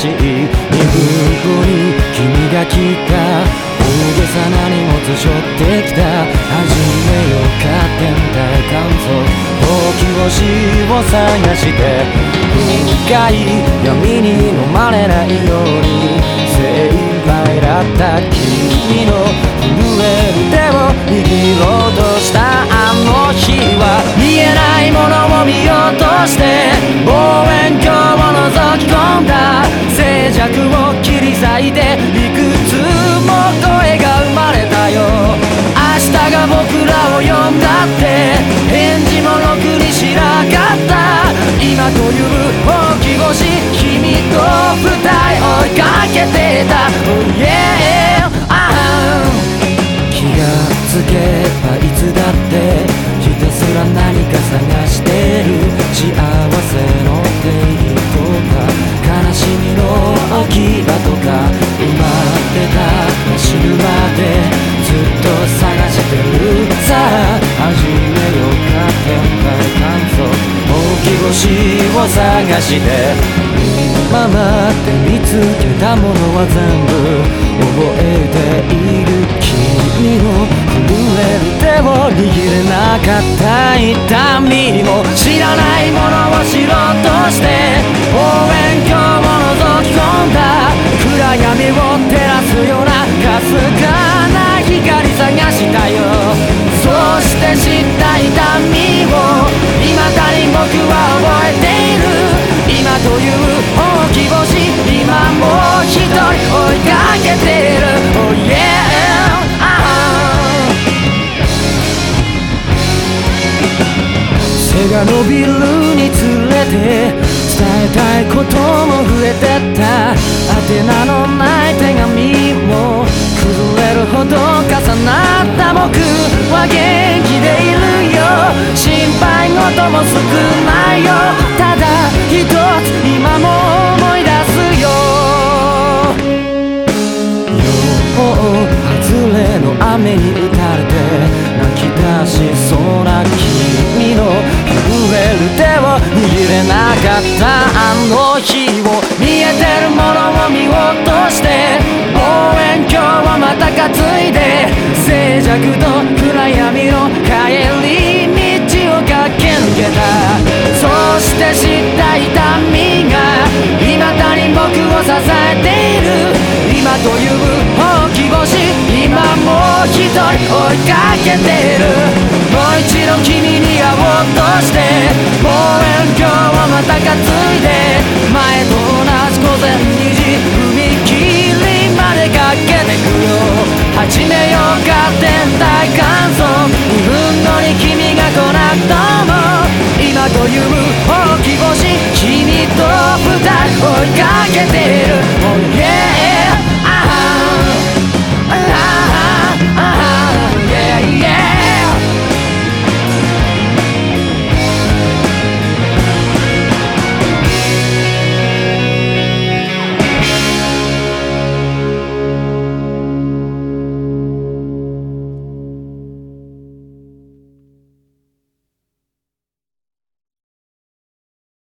しい2分後に君が来た。大げさな荷物背負ってきた。始めようか天体観測。ほうき星を探して深い闇に飲まれないように精一杯だった君の震える手を握ろうとしたあの日は見えないものを見ようとして望遠鏡を覗き込んだ。静寂を切り裂いていくつも声が生まれたよ。明日が僕らを呼んだって返事もろくにしなかった。今という大き星君と二人追いかけてた、oh yeah、気がつけばいつだってひたすら何か探してる。幸せの定義とか悲しみの置き場とか生まれた死ぬまでずっと探してるさあ。始めようか天体観測。大き星を探して今まで見つけたものは全部覚えている。君の震える手を握れなかった痛みも知らないものを知ろうとして望遠鏡を覗き込んだ。暗闇を照らすようなかすかな光探したよ。そして知った痛みを未だに僕は覚えている。今という大き星今もう一人追いかけてる、oh yeah、背が伸びるにつれて伝えたいことも増えてった。宛名のない手紙も崩れるほど重なった。僕は元気でいるよ。心配事も少ないよ。ただ一つ今も思い出すよ。よ外れの雨に打たれて泣き出しそうな君の震える手を握れなかったあの日を見えてるものを見ようとして望遠鏡をまた担いで静寂と暗闇の帰り道を駆け抜けた。そして知った痛みが未だに僕を支えている。今という大き星今もう一人追いかけてる。もう一度君に会おうとして望遠鏡をまた担いで前と同じ午前2時踏切まで駆けてくよ。始めようか天体観測。2分後に君が来なくとも今という大き星君と二人追いかけてる、oh yeah